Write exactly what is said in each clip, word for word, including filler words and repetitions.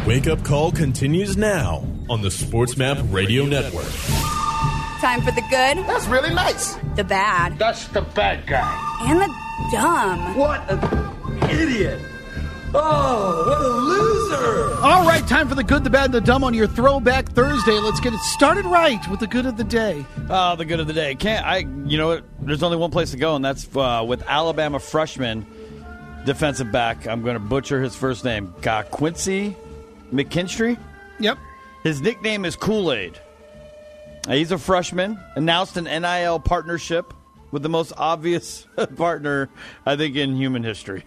Wake Up Call continues now on the SportsMap Radio Network. Time for the good. That's really nice. The bad. That's the bad guy. And the dumb. What an idiot. Oh, what a loser. All right, time for the good, the bad, and the dumb on your Throwback Thursday. Let's get it started right with the good of the day. Oh, the good of the day. Can't I? You know what? There's only one place to go, and that's uh, with Alabama freshman defensive back. I'm going to butcher his first name. God, Quincy McKinstry. Yep. His nickname is Kool-Aid. Uh, he's a freshman. Announced an N I L partnership with the most obvious partner, I think, in human history.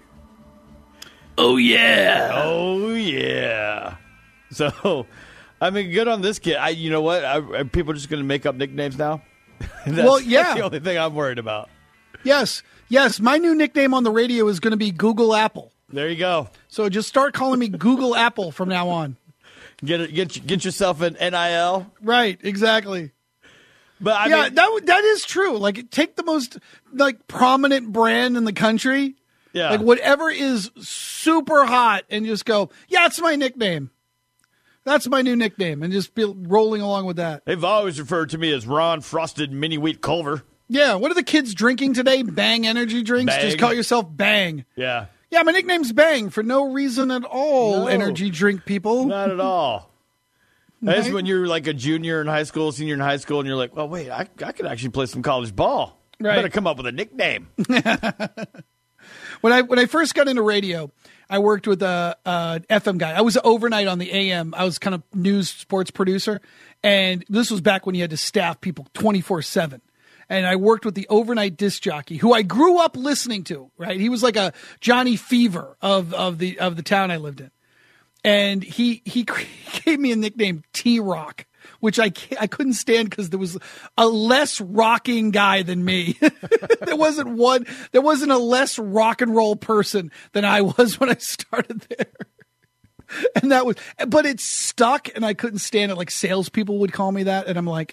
Oh, yeah. Oh, yeah. So, I mean, good on this kid. I, you know what? I, are people just going to make up nicknames now? that's, well, yeah. That's the only thing I'm worried about. Yes. Yes. My new nickname on the radio is going to be Google Apple. There you go. So just start calling me Google Apple from now on. Get it, get get yourself an N I L. Right. Exactly. But I yeah, mean, that that is true. Like, take the most like prominent brand in the country. Yeah. Like whatever is super hot and just go, yeah, it's my nickname. That's my new nickname. And just be rolling along with that. They've always referred to me as Ron Frosted Mini Wheat Culver. Yeah. What are the kids drinking today? Bang energy drinks? Bang. Just call yourself Bang. Yeah. Yeah, my nickname's Bang for no reason at all, No. energy drink people. Not at all. That's Right? when you're like a junior in high school, senior in high school, and you're like, well, wait, I, I could actually play some college ball. Right. I better come up with a nickname. When I when I first got into radio, I worked with a, a F M guy. I was overnight on the A M. I was kind of news sports producer, and this was back when you had to staff people twenty-four seven. And I worked with the overnight disc jockey, who I grew up listening to. Right, he was like a Johnny Fever of of the of the town I lived in, and he he gave me a nickname, T-Rock, which I can't, I couldn't stand because there was a less rocking guy than me. there wasn't one. There wasn't a less rock and roll person than I was when I started there. And that was, but it stuck, and I couldn't stand it. Like salespeople would call me that, and I'm like,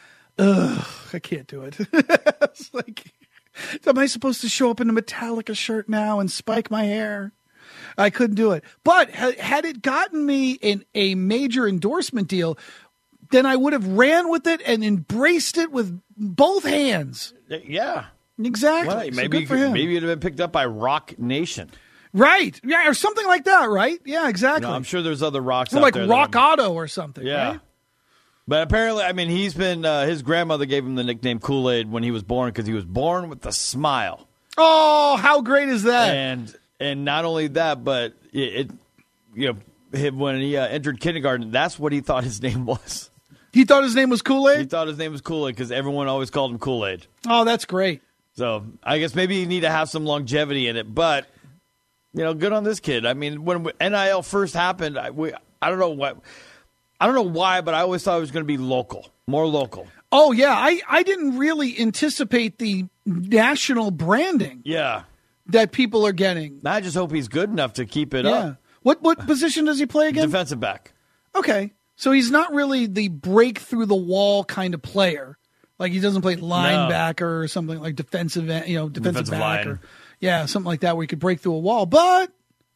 ugh, I can't do it. It's like, am I supposed to show up in a Metallica shirt now and spike my hair? I couldn't do it. But had it gotten me in a major endorsement deal, then I would have ran with it and embraced it with both hands. Yeah. Exactly. Well, So maybe, good for him. maybe it'd have been picked up by Rock Nation. Right. Yeah, or something like that, right? Yeah, exactly. You know, I'm sure there's other rocks or out like there. Rock that I'm- Auto or something, Yeah. right? But apparently, I mean, he's been, uh, his grandmother gave him the nickname Kool-Aid when he was born because he was born with a smile. Oh, how great is that? And and not only that, but it, it you know, him, when he uh, entered kindergarten, that's what he thought his name was. He thought his name was He Kool-Aid? thought his name was Kool-Aid because everyone always called him Kool-Aid. Oh, that's great. So I guess maybe you need to have some longevity in it. But, you know, good on this kid. I mean, when N I L first happened, I, we, I don't know what, I don't know why, but I always thought it was going to be local, more local. Oh, yeah. I, I didn't really anticipate the national branding Yeah. that people are getting. I just hope he's good enough to keep it Yeah. up. What what position does he play again? Defensive back. Okay. So he's not really the break through the wall kind of player. Like he doesn't play linebacker or something like defensive, end- you know, defensive, Defensive back line. or yeah, something like that where he could break through a wall. But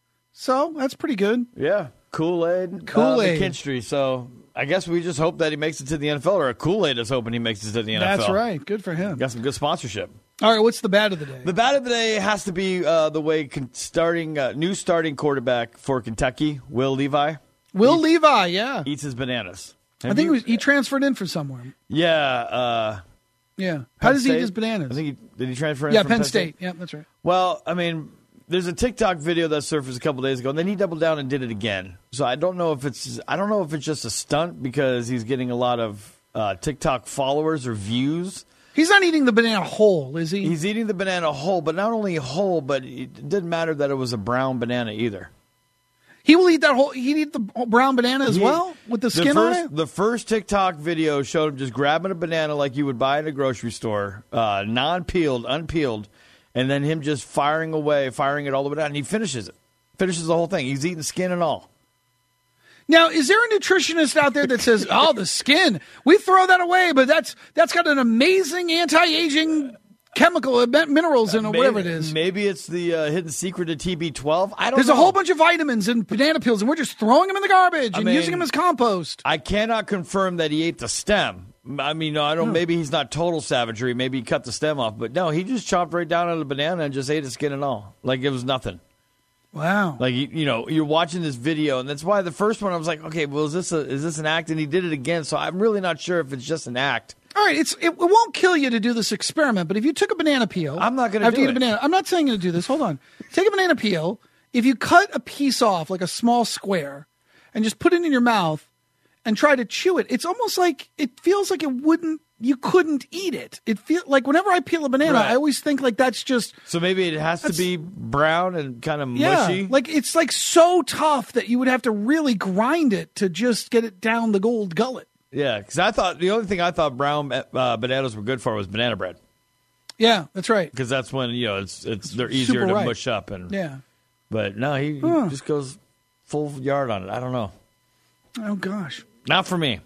so that's pretty good. Yeah. Kool-Aid. Kool-Aid. Uh, McKinstry. So I guess we just hope that he makes it to the N F L, or Kool-Aid is hoping he makes it to the N F L. That's right. Good for him. Got some good sponsorship. All right, what's the bad of the day? The bad of the day has to be uh, the way con- starting uh, new starting quarterback for Kentucky, Will Levi, Will Levi, yeah. eats his bananas. I Have think he, you- was, he transferred in from somewhere. yeah. Uh, Yeah. How Penn does he eat State? his bananas? I think he, did he transfer in yeah, from Penn State. Yeah, that's right. Well, I mean, there's a TikTok video that surfaced a couple days ago, and then he doubled down and did it again. So I don't know if it's I don't know if it's just a stunt because he's getting a lot of uh, TikTok followers or views. He's not eating the banana whole, is he? He's eating the banana whole, but not only whole, but it didn't matter that it was a brown banana either. He will eat that whole. He'd eat the brown banana as He- well with the skin first, on it. The first TikTok video showed him just grabbing a banana like you would buy in a grocery store, uh, non-peeled, unpeeled, and then him just firing away, firing it all the way down, and he finishes it. Finishes the whole thing. He's eating skin and all. Now, is there a nutritionist out there that says, "Oh, the skin, we throw that away, but that's that's got an amazing anti-aging chemical uh, minerals in it, or maybe, whatever it is. Maybe it's the uh, hidden secret to T B twelve. I don't There's know. a whole bunch of vitamins in banana peels, and we're just throwing them in the garbage I and mean, using them as compost. I cannot confirm that he ate the stem. I mean, no, I don't. No. Maybe he's not total savagery. Maybe he cut the stem off, but no, he just chopped right down on the banana and just ate the skin and all, like it was nothing. Wow. Like you, you know, you're watching this video, and that's why the first one I was like, okay, well, is this a is this an act? And he did it again, so I'm really not sure if it's just an act. All right, it's it, it won't kill you to do this experiment, but if you took a banana peel, I'm not gonna after do you eat it. a banana. I'm not saying you to do this. Hold on. Take a banana peel. If you cut a piece off, like a small square, and just put it in your mouth and try to chew it, it's almost like it feels like it wouldn't. You couldn't eat it. It feel like whenever I peel a banana, Right. I always think like that's just So maybe it has to That's- be brown and kind of yeah, mushy. like it's like so tough that you would have to really grind it to just get it down the gold gullet. Yeah, because I thought the only thing I thought brown uh, bananas were good for was banana bread, Yeah, that's right. because that's when you know it's it's they're easier super to ripe. mush up. And Yeah. but no, he, he Huh. just goes full yard on it. I don't know, Oh gosh. not for me.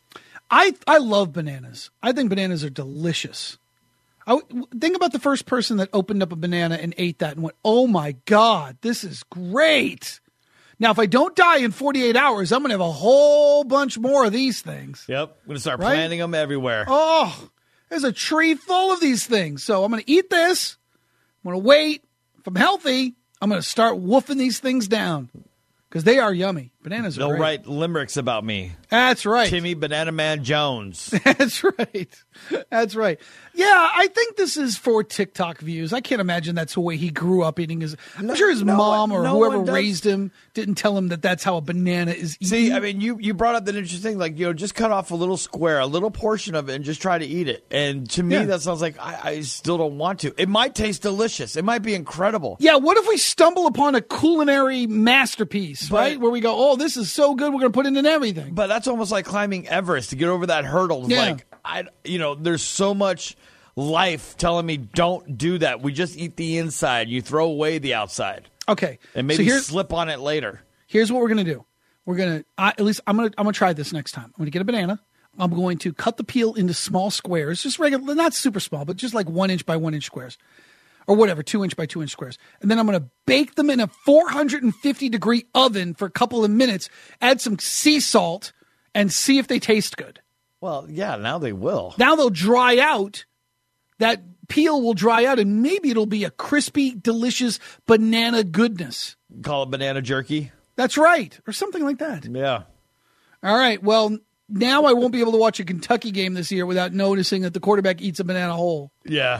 I I love bananas. I think bananas are delicious. I think about the first person that opened up a banana and ate that and went, "Oh my God, this is great." Now, if I don't die in forty-eight hours, I'm going to have a whole bunch more of these things. Yep, I'm gonna start Right? planting them everywhere. Oh, there's a tree full of these things. So I'm going to eat this. I'm going to wait. If I'm healthy, I'm going to start woofing these things down because they are yummy. Bananas are They'll great. write limericks about me, That's right. Timmy Banana Man Jones. That's right. That's right. Yeah, I think this is for TikTok views. I can't imagine that's the way he grew up eating his. I'm sure his no mom one- or no whoever one does. raised him didn't tell him that that's how a banana is eaten. See, I mean, you, you brought up that interesting thing, like, you know, just cut off a little square, a little portion of it, and just try to eat it. And to me, Yeah. that sounds like I, I still don't want to. It might taste delicious. It might be incredible. Yeah, what if we stumble upon a culinary masterpiece, But- right? Where we go, oh, this is so good, we're going to put it in everything. But that's almost like climbing Everest to get over that hurdle. It's Yeah. Like, I, you know, there's so much life telling me don't do that. We just eat the inside. You throw away the outside, Okay, and maybe so here's, slip on it later. here's what we're going to do. We're going to, at least I'm going to, I'm going to try this next time. I'm going to get a banana. I'm going to cut the peel into small squares, just regular, not super small, but just like one inch by one inch squares. Or whatever, two inch by two inch squares. And then I'm going to bake them in a four hundred fifty degree oven for a couple of minutes, add some sea salt, and see if they taste good. Well, yeah, now they will. Now they'll dry out. That peel will dry out, and maybe it'll be a crispy, delicious banana goodness. Call it banana jerky. That's right. Or something like that. Yeah. All right. Well, now I won't be able to watch a Kentucky game this year without noticing that the quarterback eats a banana whole. Yeah.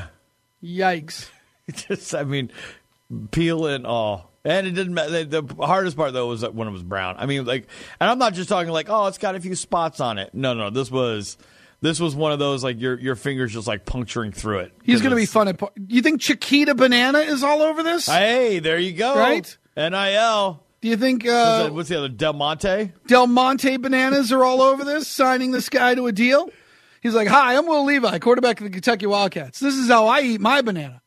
Yikes. Just, I mean, peel and all. And it didn't matter. The the hardest part, though, was when it was brown. I mean, like, and I'm not just talking like, oh, it's got a few spots on it. No, no, this was, this was one of those, like, your your fingers just, like, puncturing through it. He's going to be It's- fun at. par- You think Chiquita Banana is all over this? Hey, there you go. Right? N I L. Do you think What's, uh, that- what's the other? Del Monte? Del Monte Bananas are all over this, signing this guy to a deal? He's like, hi, I'm Will Levi, quarterback of the Kentucky Wildcats. This is how I eat my banana.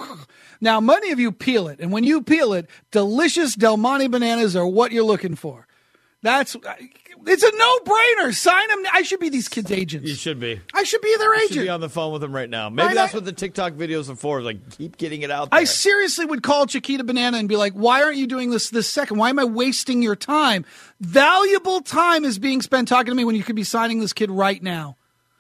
Now, many of you peel it, and when you peel it, delicious Del Monte bananas are what you're looking for. That's it's a no-brainer. Sign them. I should be these kids' agents. You should be. I should be their You should agent. be on the phone with him right now. Maybe Right, that's I- what the TikTok videos are for. Like, keep getting it out there. I seriously would call Chiquita Banana and be like, why aren't you doing this this second? Why am I wasting your time? Valuable time is being spent talking to me when you could be signing this kid right now.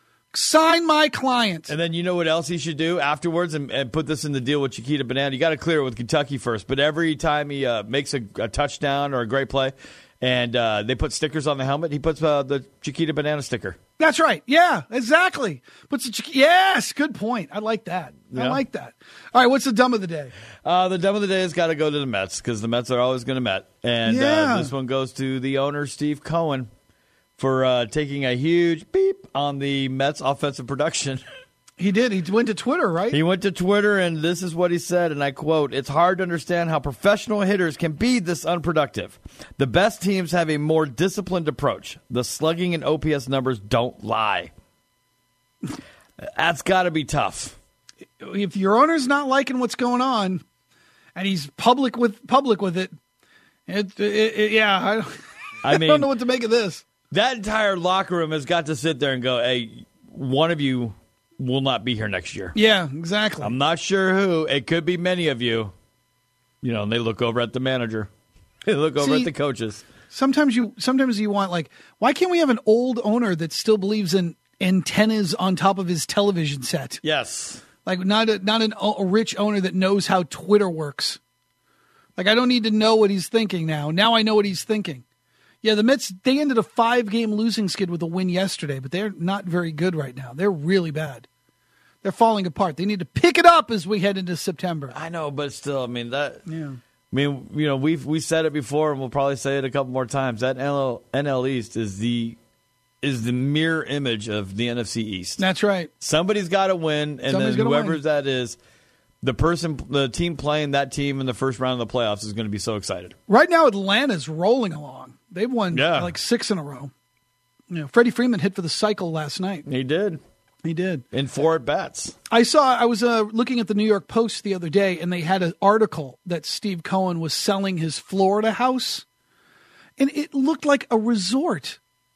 Sign my client. And then you know what else he should do afterwards, and, and put this in the deal with Chiquita Banana. You got to clear it with Kentucky first. But every time he uh, makes a, a touchdown or a great play, and uh, they put stickers on the helmet, he puts uh, the Chiquita Banana sticker. That's right. Yeah, exactly. Puts a Chiqui- yes, good point. I like that. I Yeah. like that. All right, what's the dumb of the day? Uh, the dumb of the day has got to go to the Mets because the Mets are always going to Met. And Yeah. uh, this one goes to the owner, Steve Cohen, for uh, taking a huge beep on the Mets offensive production. He did. He went to Twitter, right? He went to Twitter, and this is what he said, and I quote, "It's hard to understand how professional hitters can be this unproductive. The best teams have a more disciplined approach. The slugging and O P S numbers don't lie." That's got to be tough. If your owner's not liking what's going on, and he's public with public with it, it, it, it yeah, I, I I mean, don't know what to make of this. that entire locker room has got to sit there and go, hey, one of you will not be here next year. Yeah, exactly. I'm not sure who. It could be many of you. You know, and they look over at the manager. They look over See, at the coaches. Sometimes you sometimes you want, like, why can't we have an old owner that still believes in antennas on top of his television set? Yes. Like, not a, not an, a rich owner that knows how Twitter works. Like, I don't need to know what he's thinking now. Now I know what he's thinking. Yeah, the Mets, they ended a five-game losing skid with a win yesterday, but they're not very good right now. They're really bad. They're falling apart. They need to pick it up as we head into September. I know, but still, I mean, that. Yeah. I mean, you know, we've we said it before, and we'll probably say it a couple more times. That N L, N L East is the is the mirror image of the N F C East. That's right. Somebody's got to win, and Somebody's then gotta whoever win. that is, the person, the team playing that team in the first round of the playoffs is going to be so excited. Right now, Atlanta's rolling along. They've won Yeah. like six in a row. You know, Freddie Freeman hit for the cycle last night. He did He did. in four at bats. I saw, I was uh, looking at the New York Post the other day, and they had an article that Steve Cohen was selling his Florida house, and it looked like a resort.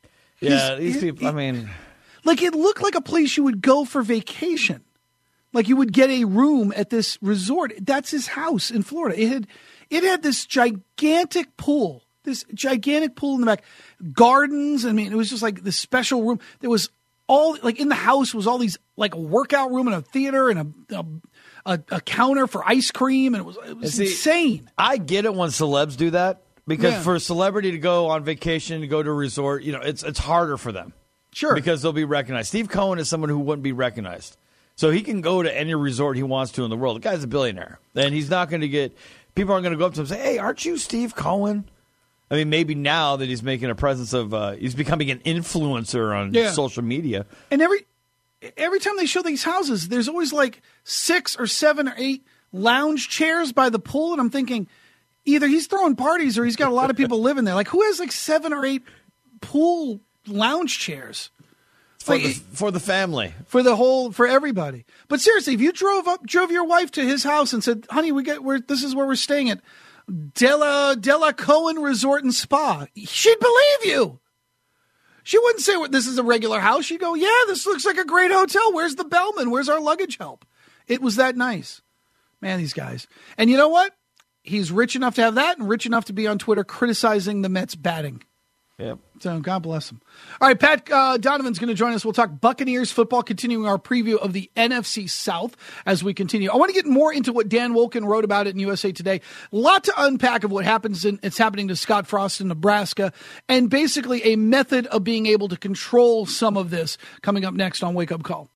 Yeah, His- these it- people. I it- mean, Like, it looked like a place you would go for vacation. Like, you would get a room at this resort. That's his house in Florida. It had, it had this gigantic pool, this gigantic pool in the back, gardens. I mean, it was just like this special room. There was all, like, in the house was all these, like, a workout room and a theater and a a, a, a counter for ice cream, and it was it was See, insane. I get it when celebs do that because Yeah. for a celebrity to go on vacation, to go to a resort, you know, it's it's harder for them. Sure. Because they'll be recognized. Steve Cohen is someone who wouldn't be recognized. So he can go to any resort he wants to in the world. The guy's a billionaire. And he's not going to get – people aren't going to go up to him and say, hey, aren't you Steve Cohen? I mean, maybe now that he's making a presence of uh, – he's becoming an influencer on Yeah. social media. And every every time they show these houses, there's always like six or seven or eight lounge chairs by the pool, and I'm thinking either he's throwing parties or he's got a lot of people living there. Like, who has like seven or eight pool lounge chairs? For, Like, the, for the family. for the whole for everybody. But seriously, if you drove up drove your wife to his house and said, "Honey, we get we're this is where we're staying at Della Della Cohen Resort and Spa," she'd believe you. She wouldn't say, well, this is a regular house. She'd go, yeah, this looks like a great hotel. Where's the bellman? Where's our luggage help? It was that nice. Man, these guys. And you know what? He's rich enough to have that and rich enough to be on Twitter criticizing the Mets batting. Yep. So God bless him. All right, Pat uh, Donovan's going to join us. We'll talk Buccaneers football, continuing our preview of the N F C South as we continue. I want to get more into what Dan Wolken wrote about it in U S A Today. A lot to unpack of what happens in, it's happening to Scott Frost in Nebraska, and basically a method of being able to control some of this coming up next on Wake Up Call.